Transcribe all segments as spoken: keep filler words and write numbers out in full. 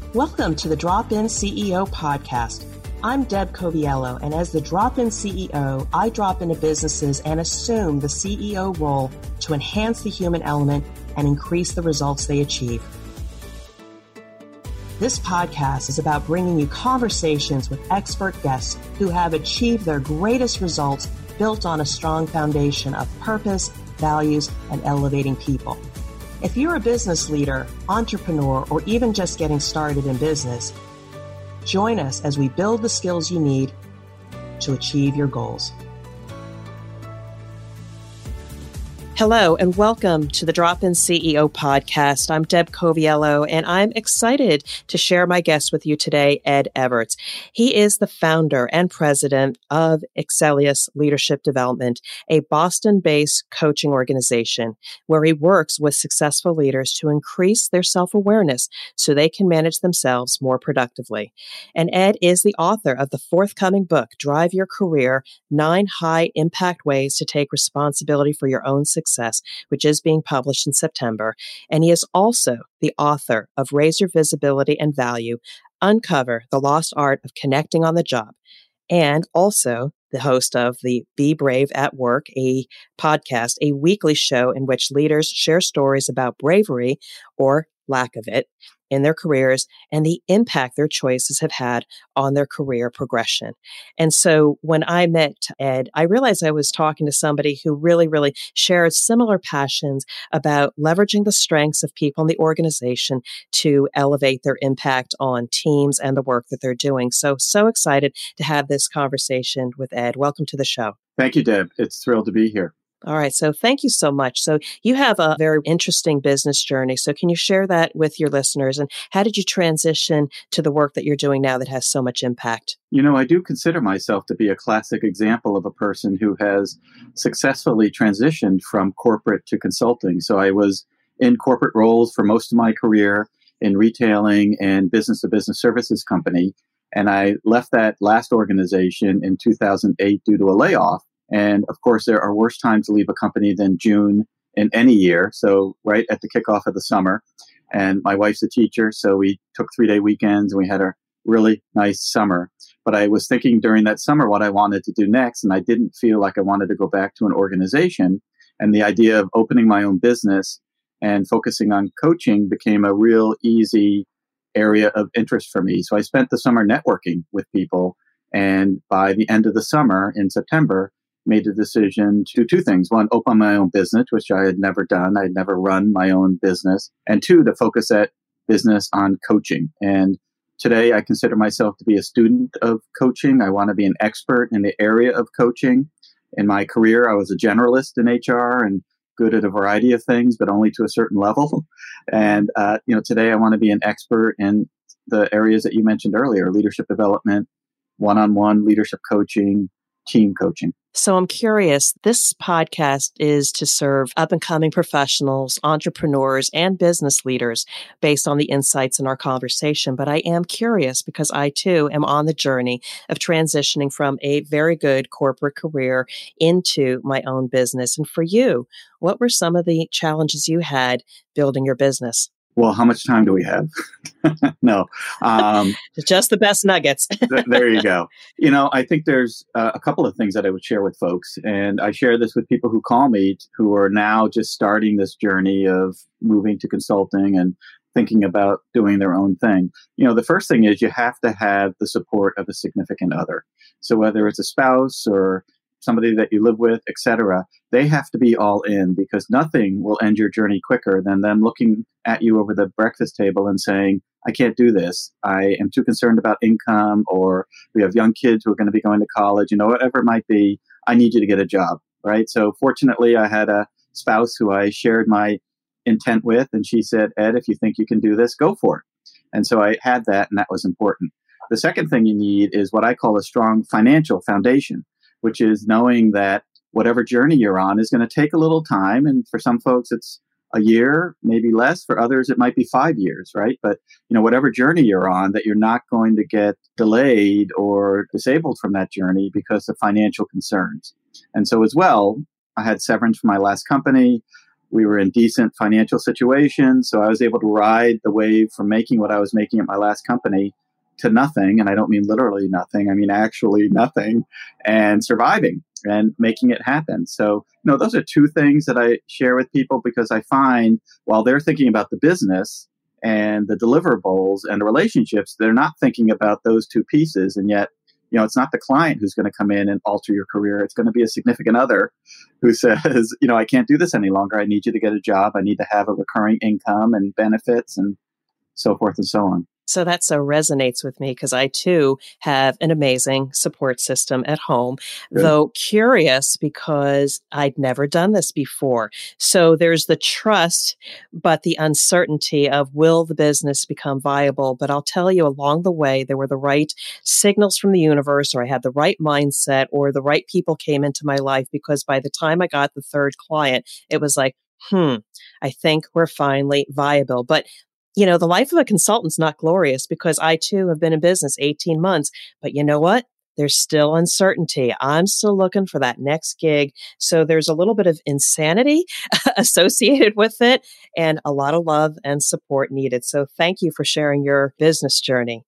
Welcome to the Drop-In C E O podcast. I'm Deb Coviello, and as the Drop-In C E O, I drop into businesses and assume the C E O role to enhance the human element and increase the results they achieve. This podcast is about bringing you conversations with expert guests who have achieved their greatest results built on a strong foundation of purpose, values, and elevating people. If you're a business leader, entrepreneur, or even just getting started in business, join us as we build the skills you need to achieve your goals. Hello, and welcome to the Drop-In C E O podcast. I'm Deb Coviello, and I'm excited to share my guest with you today, Ed Everts. He is the founder and president of Excellius Leadership Development, a Boston-based coaching organization where he works with successful leaders to increase their self-awareness so they can manage themselves more productively. And Ed is the author of the forthcoming book, Drive Your Career, Nine High-Impact Ways to Take Responsibility for Your Own Success. Success, which is being published in September. And he is also the author of Raise Your Visibility and Value, Uncover the Lost Art of Connecting on the Job, and also the host of the Be Brave at Work, a podcast, a weekly show in which leaders share stories about bravery or lack of it in their careers and the impact their choices have had on their career progression. And so when I met Ed, I realized I was talking to somebody who really, really shared similar passions about leveraging the strengths of people in the organization to elevate their impact on teams and the work that they're doing. So, so excited to have this conversation with Ed. Welcome to the show. Thank you, Deb. It's thrilled to be here. All right. So thank you so much. So you have a very interesting business journey. So can you share that with your listeners? And how did you transition to the work that you're doing now that has so much impact? You know, I do consider myself to be a classic example of a person who has successfully transitioned from corporate to consulting. So I was in corporate roles for most of my career in retailing and business-to-business services company. And I left that last organization in two thousand eight due to a layoff. And of course, there are worse times to leave a company than June in any year. So right at the kickoff of the summer. And my wife's a teacher, so we took three-day weekends and we had a really nice summer. But I was thinking during that summer what I wanted to do next, and I didn't feel like I wanted to go back to an organization. And the idea of opening my own business and focusing on coaching became a real easy area of interest for me. So I spent the summer networking with people. And by the end of the summer in September, made the decision to do two things. One, open my own business, which I had never done. I had never run my own business. And two, to focus that business on coaching. And today I consider myself to be a student of coaching. I want to be an expert in the area of coaching. In my career, I was a generalist in H R and good at a variety of things, but only to a certain level. And, uh, you know, today I want to be an expert in the areas that you mentioned earlier, leadership development, one-on-one leadership coaching, team coaching. So I'm curious, this podcast is to serve up-and-coming professionals, entrepreneurs, and business leaders based on the insights in our conversation. But I am curious because I, too, am on the journey of transitioning from a very good corporate career into my own business. And for you, what were some of the challenges you had building your business? Well, how much time do we have? no. Um, Just the best nuggets. th- there you go. You know, I think there's uh, a couple of things that I would share with folks. And I share this with people who call me who are now just starting this journey of moving to consulting and thinking about doing their own thing. You know, the first thing is you have to have the support of a significant other. So whether it's a spouse or somebody that you live with, et cetera, they have to be all in because nothing will end your journey quicker than them looking at you over the breakfast table and saying, I can't do this. I am too concerned about income, or we have young kids who are going to be going to college, you know, whatever it might be. I need you to get a job, right? So fortunately, I had a spouse who I shared my intent with, and she said, Ed, if you think you can do this, go for it. And so I had that, and that was important. The second thing you need is what I call a strong financial foundation, which is knowing that whatever journey you're on is going to take a little time. And for some folks, it's a year, maybe less. For others, it might be five years, right? But, you know, whatever journey you're on, that you're not going to get delayed or disabled from that journey because of financial concerns. And so as well, I had severance from my last company. We were in decent financial situations. So I was able to ride the wave from making what I was making at my last company to nothing. And I don't mean literally nothing. I mean actually nothing, and surviving and making it happen. So, you know, those are two things that I share with people, because I find while they're thinking about the business and the deliverables and the relationships, they're not thinking about those two pieces. And yet, you know, it's not the client who's going to come in and alter your career. It's going to be a significant other who says, you know, I can't do this any longer. I need you to get a job. I need to have a recurring income and benefits and so forth and so on. So that so resonates with me, because I too have an amazing support system at home, Good. Though curious because I'd never done this before. So there's the trust, but the uncertainty of, will the business become viable? But I'll tell you, along the way, there were the right signals from the universe, or I had the right mindset, or the right people came into my life, because by the time I got the third client, it was like, hmm, I think we're finally viable. But you know, the life of a consultant's not glorious, because I too have been in business eighteen months, but you know what? There's still uncertainty. I'm still looking for that next gig. So there's a little bit of insanity associated with it, and a lot of love and support needed. So thank you for sharing your business journey.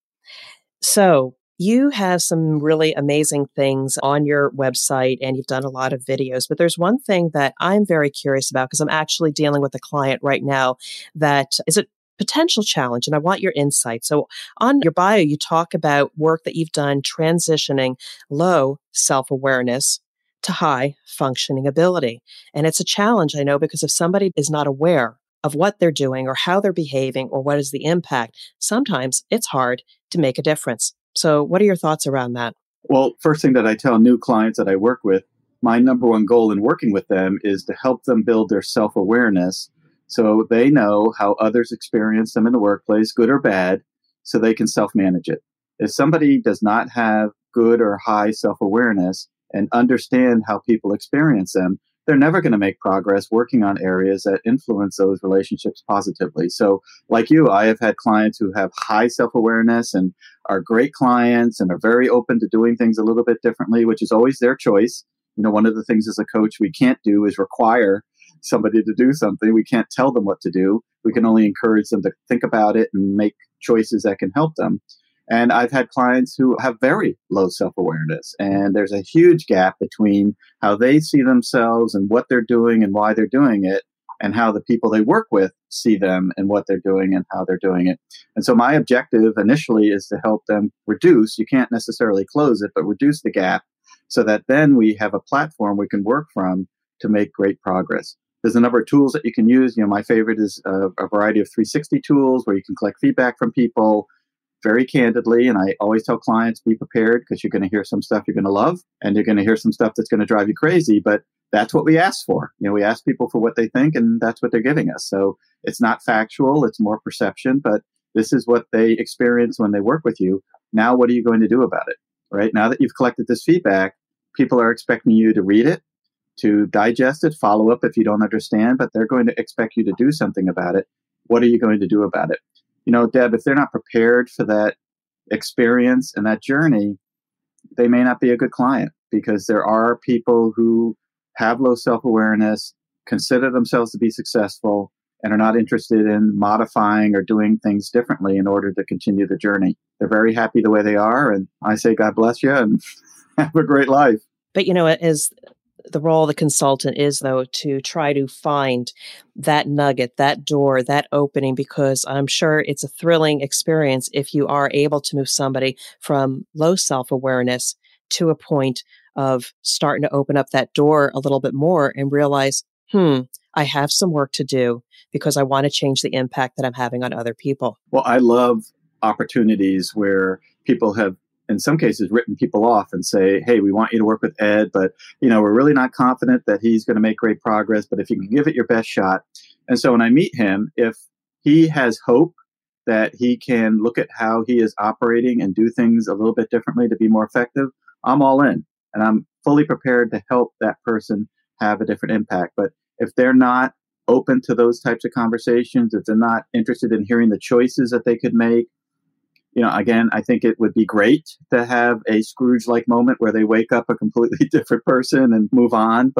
So you have some really amazing things on your website, and you've done a lot of videos, but there's one thing that I'm very curious about, because I'm actually dealing with a client right now that is a potential challenge, and I want your insight. So on your bio, you talk about work that you've done transitioning low self-awareness to high functioning ability. And it's a challenge, I know, because if somebody is not aware of what they're doing or how they're behaving or what is the impact, sometimes it's hard to make a difference. So what are your thoughts around that? Well, first thing that I tell new clients that I work with, my number one goal in working with them is to help them build their self-awareness, so they know how others experience them in the workplace, good or bad, so they can self-manage it. If somebody does not have good or high self-awareness and understand how people experience them, they're never going to make progress working on areas that influence those relationships positively. So like you, I have had clients who have high self-awareness and are great clients and are very open to doing things a little bit differently, which is always their choice. You know, one of the things as a coach we can't do is require somebody to do something. We can't tell them what to do. We can only encourage them to think about it and make choices that can help them. And I've had clients who have very low self-awareness, and there's a huge gap between how they see themselves and what they're doing and why they're doing it, and how the people they work with see them and what they're doing and how they're doing it. And so my objective initially is to help them reduce, you can't necessarily close it, but reduce the gap, so that then we have a platform we can work from to make great progress. There's a number of tools that you can use. You know, my favorite is a, a variety of three sixty tools where you can collect feedback from people very candidly. And I always tell clients, be prepared, because you're going to hear some stuff you're going to love, and you're going to hear some stuff that's going to drive you crazy. But that's what we ask for. You know, we ask people for what they think, and that's what they're giving us. So it's not factual, it's more perception, but this is what they experience when they work with you. Now, what are you going to do about it? Right? Now that you've collected this feedback, people are expecting you to read it, to digest it, follow up if you don't understand, but they're going to expect you to do something about it. What are you going to do about it? You know, Deb, if they're not prepared for that experience and that journey, they may not be a good client, because there are people who have low self-awareness, consider themselves to be successful, and are not interested in modifying or doing things differently in order to continue the journey. They're very happy the way they are, and I say, God bless you and have a great life. But, you know, it is the role of the consultant is, though, to try to find that nugget, that door, that opening, because I'm sure it's a thrilling experience if you are able to move somebody from low self-awareness to a point of starting to open up that door a little bit more and realize, hmm, I have some work to do, because I want to change the impact that I'm having on other people. Well, I love opportunities where people have, in some cases, written people off and say, hey, we want you to work with Ed, but, you know, we're really not confident that he's going to make great progress, but if you can give it your best shot. And so when I meet him, if he has hope that he can look at how he is operating and do things a little bit differently to be more effective, I'm all in. And I'm fully prepared to help that person have a different impact. But if they're not open to those types of conversations, if they're not interested in hearing the choices that they could make, you know, again, I think it would be great to have a Scrooge-like moment where they wake up a completely different person and move on. But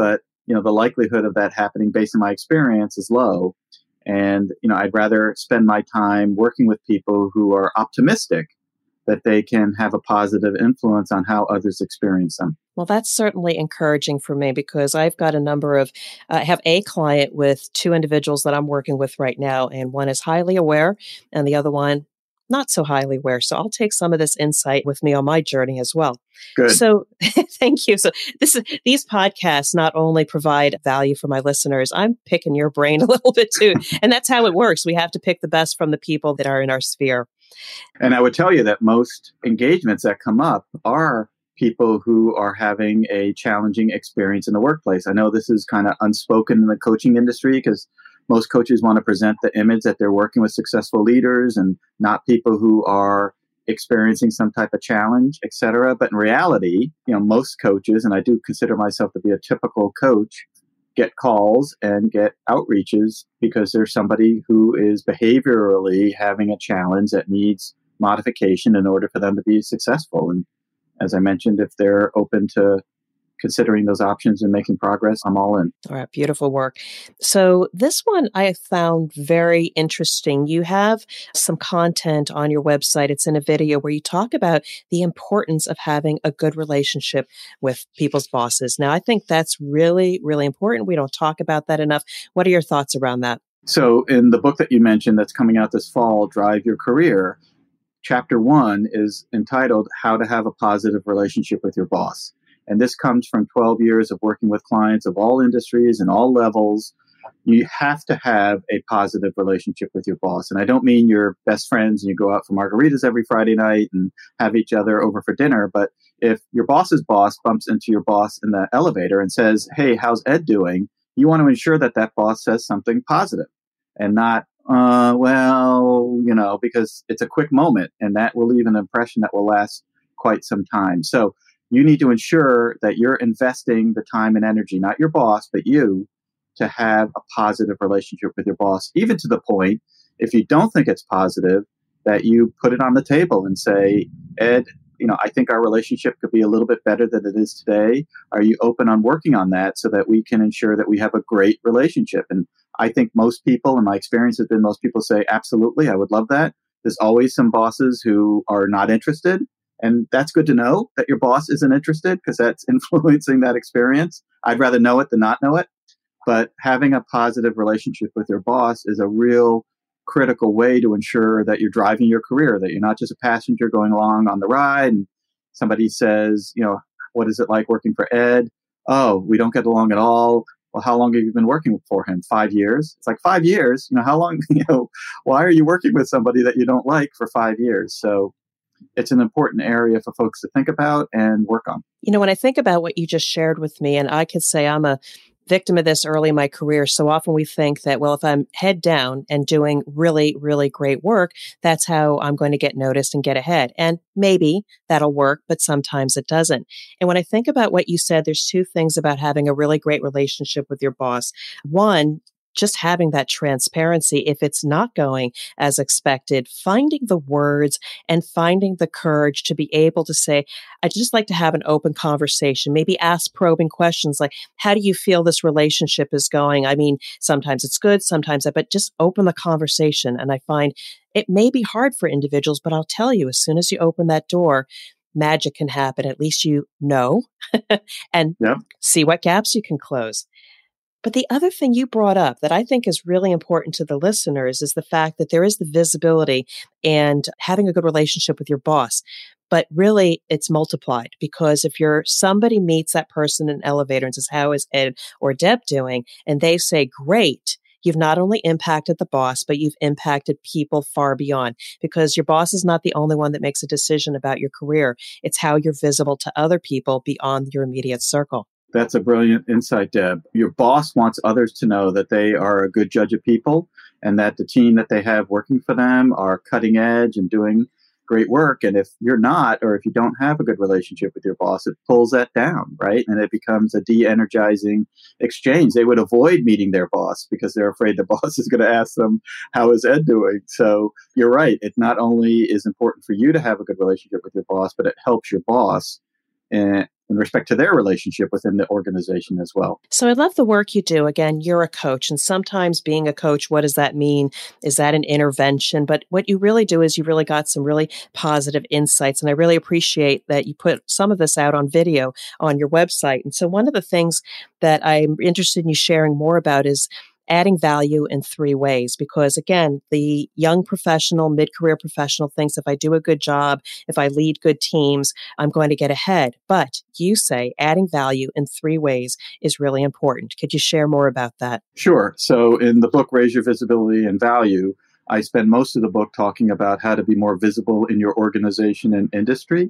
you know, the likelihood of that happening based on my experience is low. And, you know, I'd rather spend my time working with people who are optimistic that they can have a positive influence on how others experience them. Well, that's certainly encouraging for me because I've got a number of, uh, I have a client with two individuals that I'm working with right now, and one is highly aware and the other one not so highly aware. So I'll take some of this insight with me on my journey as well. Good. So thank you. So this is, these podcasts not only provide value for my listeners, I'm picking your brain a little bit too. And that's how it works. We have to pick the best from the people that are in our sphere. And I would tell you that most engagements that come up are people who are having a challenging experience in the workplace. I know this is kind of unspoken in the coaching industry because most coaches want to present the image that they're working with successful leaders and not people who are experiencing some type of challenge, et cetera. But in reality, you know, most coaches, and I do consider myself to be a typical coach, get calls and get outreaches because there's somebody who is behaviorally having a challenge that needs modification in order for them to be successful. And as I mentioned, if they're open to considering those options and making progress, I'm all in. All right, beautiful work. So this one I have found very interesting. You have some content on your website. It's in a video where you talk about the importance of having a good relationship with people's bosses. Now, I think that's really, really important. We don't talk about that enough. What are your thoughts around that? So in the book that you mentioned that's coming out this fall, Drive Your Career, chapter one is entitled How to Have a Positive Relationship with Your Boss. And this comes from twelve years of working with clients of all industries and all levels. You have to have a positive relationship with your boss. And I don't mean you're best friends and you go out for margaritas every Friday night and have each other over for dinner. But if your boss's boss bumps into your boss in the elevator and says, "Hey, how's Ed doing?" you want to ensure that that boss says something positive and not, uh, well, you know, because it's a quick moment and that will leave an impression that will last quite some time. So you need to ensure that you're investing the time and energy, not your boss, but you, to have a positive relationship with your boss, even to the point, if you don't think it's positive, that you put it on the table and say, "Ed, you know, I think our relationship could be a little bit better than it is today. Are you open on working on that so that we can ensure that we have a great relationship?" And I think most people, and my experience has been most people say, "Absolutely, I would love that." There's always some bosses who are not interested. And that's good to know that your boss isn't interested because that's influencing that experience. I'd rather know it than not know it. But having a positive relationship with your boss is a real critical way to ensure that you're driving your career, that you're not just a passenger going along on the ride and somebody says, you know, "What is it like working for Ed?" "Oh, we don't get along at all." "Well, how long have you been working for him?" "Five years." It's like, five years? You know, how long, you know, why are you working with somebody that you don't like for five years? So it's an important area for folks to think about and work on. You know, when I think about what you just shared with me, and I could say I'm a victim of this early in my career. So often we think that, well, if I'm head down and doing really, really great work, that's how I'm going to get noticed and get ahead. And maybe that'll work, but sometimes it doesn't. And when I think about what you said, there's two things about having a really great relationship with your boss. One, just having that transparency if it's not going as expected, finding the words and finding the courage to be able to say, "I'd just like to have an open conversation," maybe ask probing questions like, "How do you feel this relationship is going?" I mean, sometimes it's good, sometimes, but just open the conversation. And I find it may be hard for individuals, but I'll tell you, as soon as you open that door, magic can happen. At least you know and Yeah. see what gaps you can close. But the other thing you brought up that I think is really important to the listeners is the fact that there is the visibility and having a good relationship with your boss. But really, it's multiplied because if you're somebody meets that person in an elevator and says, "How is Ed or Deb doing?" and they say, "Great," you've not only impacted the boss, but you've impacted people far beyond because your boss is not the only one that makes a decision about your career. It's how you're visible to other people beyond your immediate circle. That's a brilliant insight, Deb. Your boss wants others to know that they are a good judge of people and that the team that they have working for them are cutting edge and doing great work. And if you're not, or if you don't have a good relationship with your boss, it pulls that down, right? And it becomes a de-energizing exchange. They would avoid meeting their boss because they're afraid the boss is going to ask them, "How is Ed doing?" So you're right. It not only is important for you to have a good relationship with your boss, but it helps your boss in, in respect to their relationship within the organization as well. So I love the work you do. Again, you're a coach, and sometimes being a coach, what does that mean? Is that an intervention? But what you really do is you really got some really positive insights. And I really appreciate that you put some of this out on video on your website. And so one of the things that I'm interested in you sharing more about is adding value in three ways, because again, the young professional, mid-career professional thinks if I do a good job, if I lead good teams, I'm going to get ahead. But you say adding value in three ways is really important. Could you share more about that? Sure. So in the book, Raise Your Visibility and Value, I spend most of the book talking about how to be more visible in your organization and industry.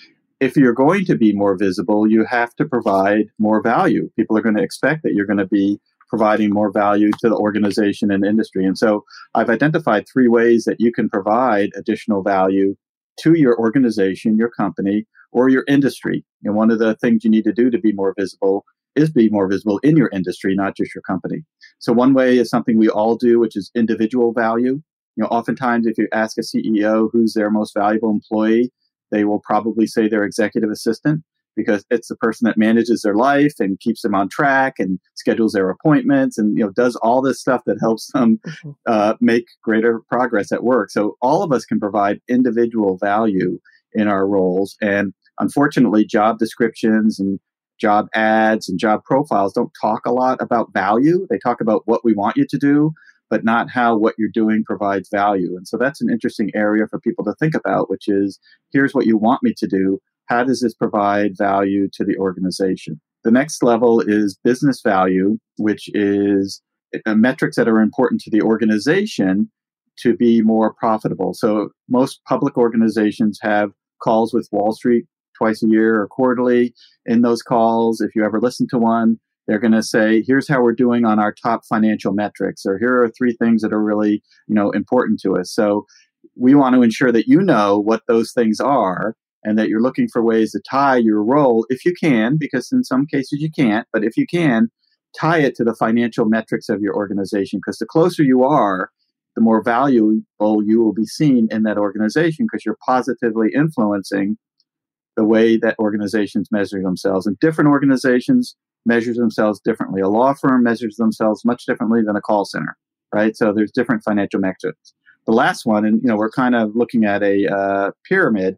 If you're going to be more visible, you have to provide more value. People are going to expect that you're going to be providing more value to the organization and industry. And so I've identified three ways that you can provide additional value to your organization, your company, or your industry. And one of the things you need to do to be more visible is be more visible in your industry, not just your company. So one way is something we all do, which is individual value. You know, oftentimes if you ask a C E O who's their most valuable employee, they will probably say their executive assistant, because it's the person that manages their life and keeps them on track and schedules their appointments and, you know, does all this stuff that helps them uh, make greater progress at work. So all of us can provide individual value in our roles. And unfortunately, job descriptions and job ads and job profiles don't talk a lot about value. They talk about what we want you to do, but not how what you're doing provides value. And so that's an interesting area for people to think about, which is, here's what you want me to do. How does this provide value to the organization? The next level is business value, which is uh, metrics that are important to the organization to be more profitable. So most public organizations have calls with Wall Street twice a year or quarterly. In those calls, if you ever listen to one, they're going to say, here's how we're doing on our top financial metrics, or here are three things that are really, you know, important to us. So we want to ensure that you know what those things are, and that you're looking for ways to tie your role, if you can, because in some cases you can't, but if you can, tie it to the financial metrics of your organization, because the closer you are, the more valuable you will be seen in that organization, because you're positively influencing the way that organizations measure themselves. And different organizations measure themselves differently. A law firm measures themselves much differently than a call center, right? So there's different financial metrics. The last one, and you know, we're kind of looking at a uh, pyramid,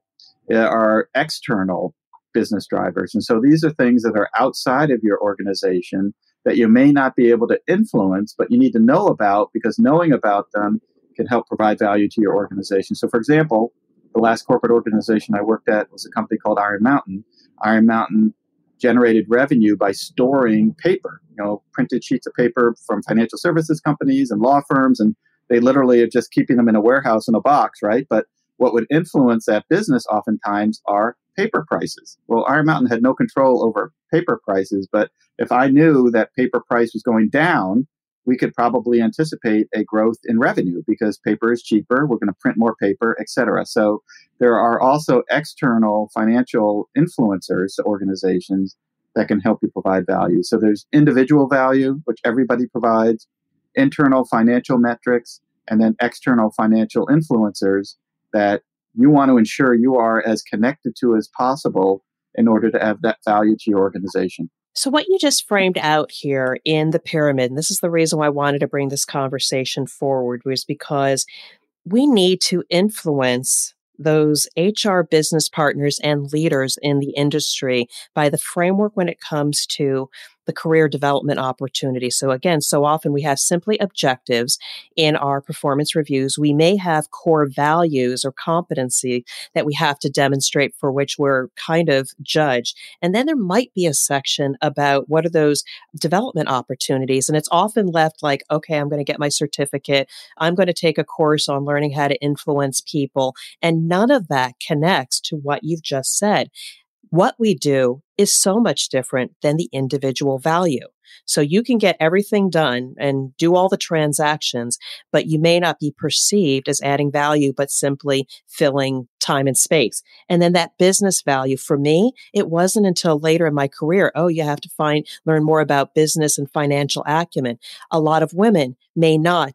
are external business drivers. And so these are things that are outside of your organization that you may not be able to influence, but you need to know about, because knowing about them can help provide value to your organization. So for example, the last corporate organization I worked at was a company called Iron Mountain. Iron Mountain generated revenue by storing paper, you know, printed sheets of paper from financial services companies and law firms, and they literally are just keeping them in a warehouse in a box, right? But what would influence that business oftentimes are paper prices. Well, Iron Mountain had no control over paper prices, but if I knew that paper price was going down, we could probably anticipate a growth in revenue because paper is cheaper, we're going to print more paper, et cetera. So there are also external financial influencers to organizations that can help you provide value. So there's individual value, which everybody provides, internal financial metrics, and then external financial influencers that you want to ensure you are as connected to as possible in order to add that value to your organization. So what you just framed out here in the pyramid, and this is the reason why I wanted to bring this conversation forward, was because we need to influence those H R business partners and leaders in the industry by the framework when it comes to the career development opportunity. So again, so often we have simply objectives in our performance reviews. We may have core values or competency that we have to demonstrate for which we're kind of judged. And then there might be a section about what are those development opportunities. And it's often left like, okay, I'm going to get my certificate. I'm going to take a course on learning how to influence people. And none of that connects to what you've just said. What we do is so much different than the individual value. So you can get everything done and do all the transactions, but you may not be perceived as adding value, but simply filling time and space. And then that business value, for me, it wasn't until later in my career, oh, you have to find, learn more about business and financial acumen. A lot of women may not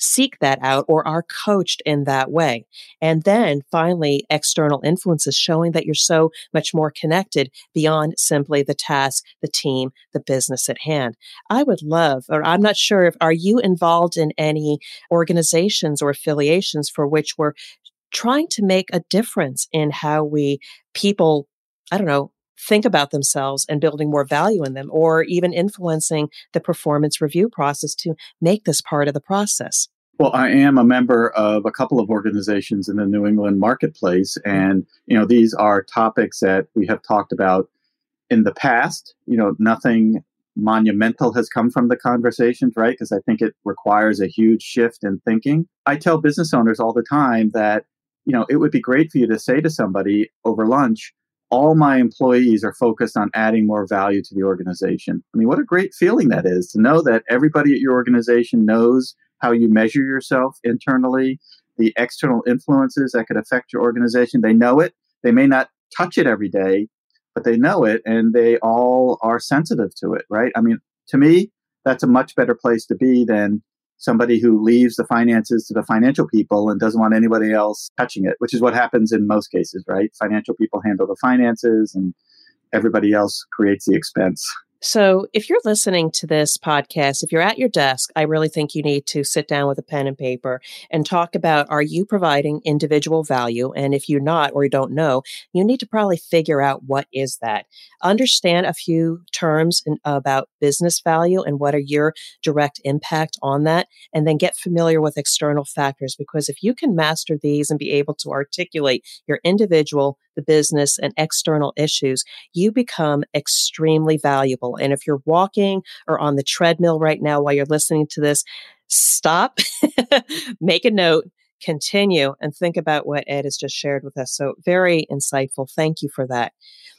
seek that out or are coached in that way. And then finally, external influences showing that you're so much more connected beyond simply the task, the team, the business at hand. I would love, or I'm not sure if, are you involved in any organizations or affiliations for which we're trying to make a difference in how we people, I don't know, think about themselves and building more value in them, or even influencing the performance review process to make this part of the process? Well, I am a member of a couple of organizations in the New England marketplace. And, you know, these are topics that we have talked about in the past. You know, nothing monumental has come from the conversations, right? Because I think it requires a huge shift in thinking. I tell business owners all the time that, you know, it would be great for you to say to somebody over lunch, all my employees are focused on adding more value to the organization. I mean, what a great feeling that is to know that everybody at your organization knows how you measure yourself internally, the external influences that could affect your organization. They know it. They may not touch it every day, but they know it, and they all are sensitive to it, right? I mean, to me, that's a much better place to be than somebody who leaves the finances to the financial people and doesn't want anybody else touching it, which is what happens in most cases, right? Financial people handle the finances and everybody else creates the expense. So if you're listening to this podcast, if you're at your desk, I really think you need to sit down with a pen and paper and talk about, are you providing individual value? And if you're not, or you don't know, you need to probably figure out what is that. Understand a few terms in, about business value and what are your direct impact on that, and then get familiar with external factors. Because if you can master these and be able to articulate your individual, the business, and external issues, you become extremely valuable. And if you're walking or on the treadmill right now while you're listening to this, stop, make a note, continue, and think about what Ed has just shared with us. So very insightful. Thank you for that.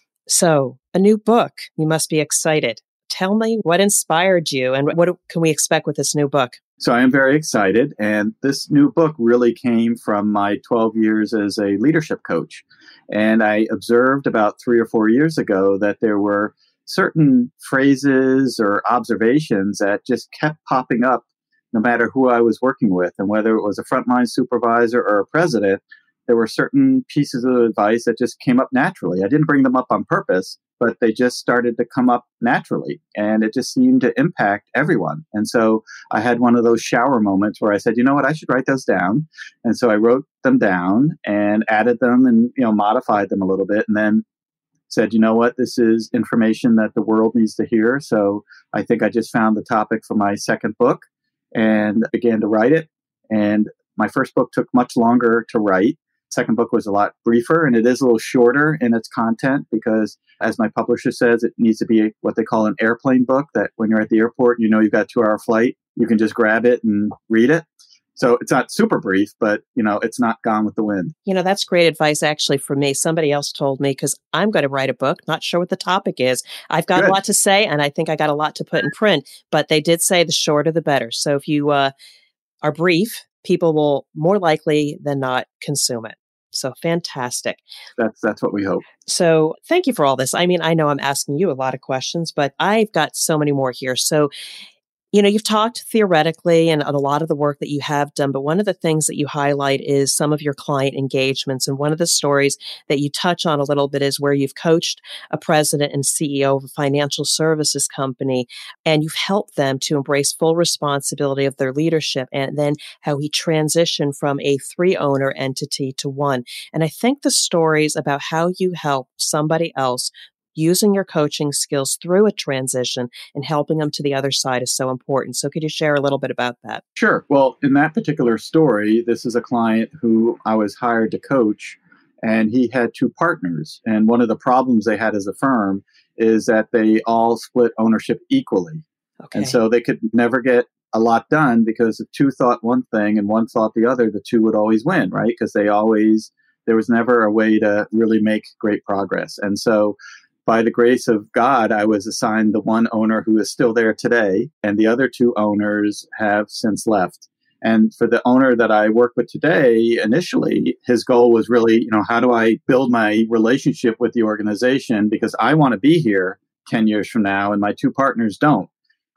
So a new book, you must be excited. Tell me what inspired you and what can we expect with this new book? So I am very excited. And this new book really came from my twelve years as a leadership coach. And I observed about three or four years ago that there were certain phrases or observations that just kept popping up no matter who I was working with. And whether it was a frontline supervisor or a president, there were certain pieces of advice that just came up naturally. I didn't bring them up on purpose, but they just started to come up naturally. And it just seemed to impact everyone. And so I had one of those shower moments where I said, you know what, I should write those down. And so I wrote them down and added them and, you know, modified them a little bit. And then said, you know what, this is information that the world needs to hear. So I think I just found the topic for my second book and began to write it. And my first book took much longer to write. Second book was a lot briefer, and it is a little shorter in its content because, as my publisher says, it needs to be what they call an airplane book, that when you're at the airport, you know you've got a two-hour flight, you can just grab it and read it. So it's not super brief, but, you know, it's not gone with the wind. You know, that's great advice actually for me. Somebody else told me, because I'm going to write a book, not sure what the topic is. I've got Good. a lot to say, and I think I got a lot to put in print, but they did say the shorter the better. So if you uh, are brief, people will more likely than not consume it. So fantastic. That's that's what we hope. So thank you for all this. I mean, I know I'm asking you a lot of questions, but I've got so many more here. So, you know, you've talked theoretically and a lot of the work that you have done, but one of the things that you highlight is some of your client engagements. And one of the stories that you touch on a little bit is where you've coached a president and C E O of a financial services company, and you've helped them to embrace full responsibility of their leadership, and then how he transitioned from a three owner entity to one. And I think the stories about how you help somebody else using your coaching skills through a transition and helping them to the other side is so important. So could you share a little bit about that? Sure. Well, in that particular story, this is a client who I was hired to coach, and he had two partners. And one of the problems they had as a firm is that they all split ownership equally. Okay. And so they could never get a lot done because if two thought one thing and one thought the other, the two would always win, right? Because they always, there was never a way to really make great progress. And so by the grace of God, I was assigned the one owner who is still there today, and the other two owners have since left. And for the owner that I work with today, initially, his goal was really, you know, how do I build my relationship with the organization? Because I want to be here ten years from now, and my two partners don't.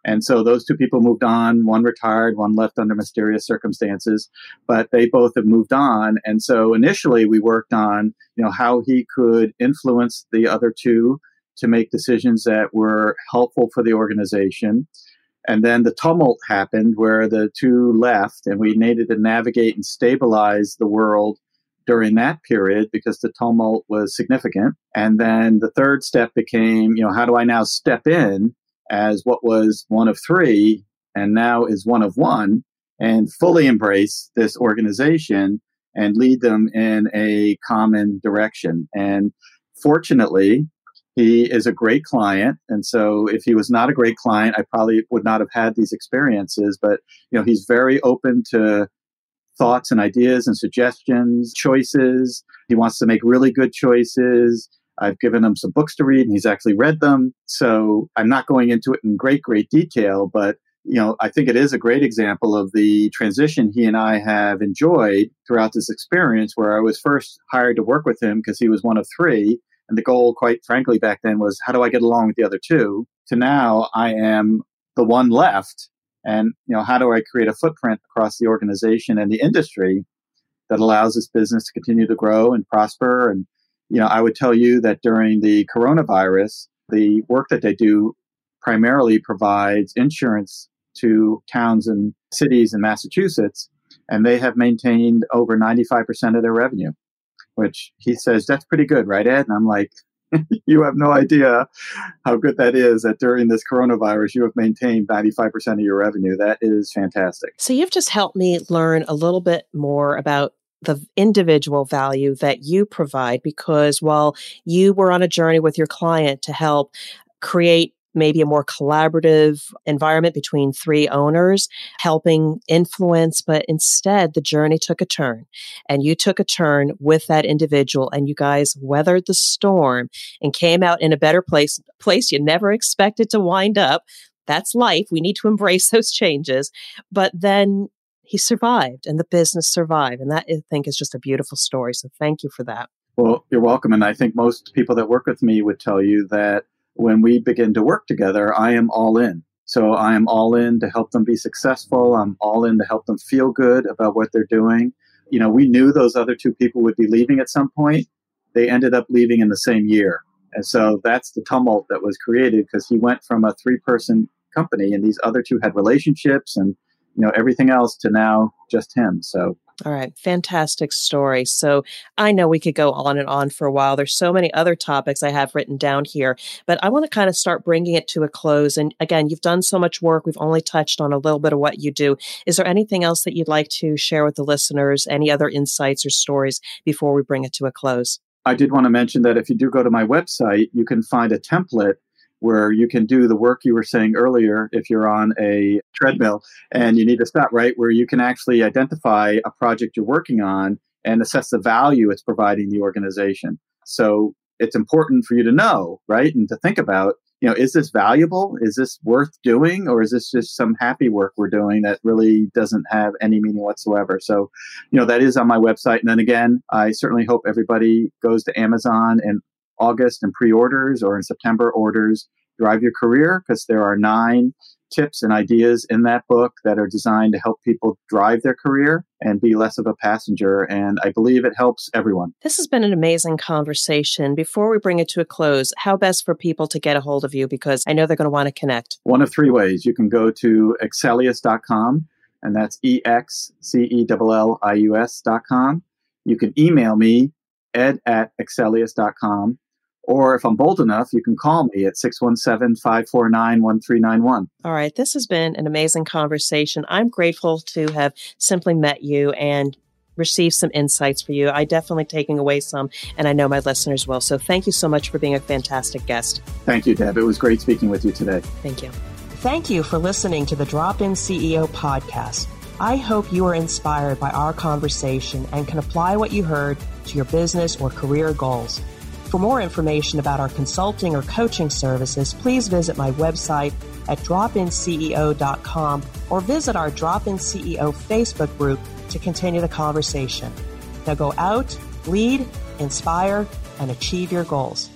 And so those two people moved on. One retired, one left under mysterious circumstances, but they both have moved on. And so initially we worked on, you know, how he could influence the other two to make decisions that were helpful for the organization. And then the tumult happened where the two left, and we needed to navigate and stabilize the world during that period because the tumult was significant. And then the third step became, you know, how do I now step in as what was one of three and now is one of one and fully embrace this organization and lead them in a common direction. And fortunately, he is a great client. And so if he was not a great client, I probably would not have had these experiences. But, you know, he's very open to thoughts and ideas and suggestions, choices. He wants to make really good choices. I've given him some books to read and he's actually read them. So I'm not going into it in great, great detail, but you know, I think it is a great example of the transition he and I have enjoyed throughout this experience where I was first hired to work with him because he was one of three. And the goal, quite frankly, back then was how do I get along with the other two? To now I am the one left. And, you know, how do I create a footprint across the organization and the industry that allows this business to continue to grow and prosper? And, you know, I would tell you that during the coronavirus, the work that they do primarily provides insurance to towns and cities in Massachusetts, and they have maintained over ninety-five percent of their revenue, which he says, that's pretty good, right, Ed? And I'm like, you have no idea how good that is that during this coronavirus, you have maintained ninety-five percent of your revenue. That is fantastic. So you've just helped me learn a little bit more about the individual value that you provide, because while you were on a journey with your client to help create maybe a more collaborative environment between three owners, helping influence, but instead the journey took a turn and you took a turn with that individual and you guys weathered the storm and came out in a better place, place you never expected to wind up. That's life. We need to embrace those changes. But then he survived and the business survived. And that, I think, is just a beautiful story. So thank you for that. Well, you're welcome. And I think most people that work with me would tell you that when we begin to work together, I am all in. So I am all in to help them be successful. I'm all in to help them feel good about what they're doing. You know, we knew those other two people would be leaving at some point. They ended up leaving in the same year. And so that's the tumult that was created because he went from a three-person company and these other two had relationships and, you know, everything else to now just him. So. All right. Fantastic story. So I know we could go on and on for a while. There's so many other topics I have written down here, but I want to kind of start bringing it to a close. And again, you've done so much work. We've only touched on a little bit of what you do. Is there anything else that you'd like to share with the listeners? Any other insights or stories before we bring it to a close? I did want to mention that if you do go to my website, you can find a template where you can do the work you were saying earlier if you're on a treadmill and you need to stop, right? Where you can actually identify a project you're working on and assess the value it's providing the organization. So it's important for you to know, right? And to think about, you know, is this valuable? Is this worth doing? Or is this just some happy work we're doing that really doesn't have any meaning whatsoever? So, you know, that is on my website. And then again, I certainly hope everybody goes to Amazon and August and pre-orders or in September orders Drive Your Career, because there are nine tips and ideas in that book that are designed to help people drive their career and be less of a passenger. And I believe it helps everyone. This has been an amazing conversation. Before we bring it to a close, how best for people to get a hold of you? Because I know they're going to want to connect. One of three ways. You can go to Excellius dot com, and that's E X C E L L I U S dot com. You can email me, ed at Excellius dot com. Or if I'm bold enough, you can call me at six one seven, five four nine, one three nine one. All right. This has been an amazing conversation. I'm grateful to have simply met you and received some insights for you. I definitely taking away some, and I know my listeners will. So thank you so much for being a fantastic guest. Thank you, Deb. It was great speaking with you today. Thank you. Thank you for listening to the Drop-In C E O podcast. I hope you are inspired by our conversation and can apply what you heard to your business or career goals. For more information about our consulting or coaching services, please visit my website at drop in C E O dot com or visit our Drop-In C E O Facebook group to continue the conversation. Now go out, lead, inspire, and achieve your goals.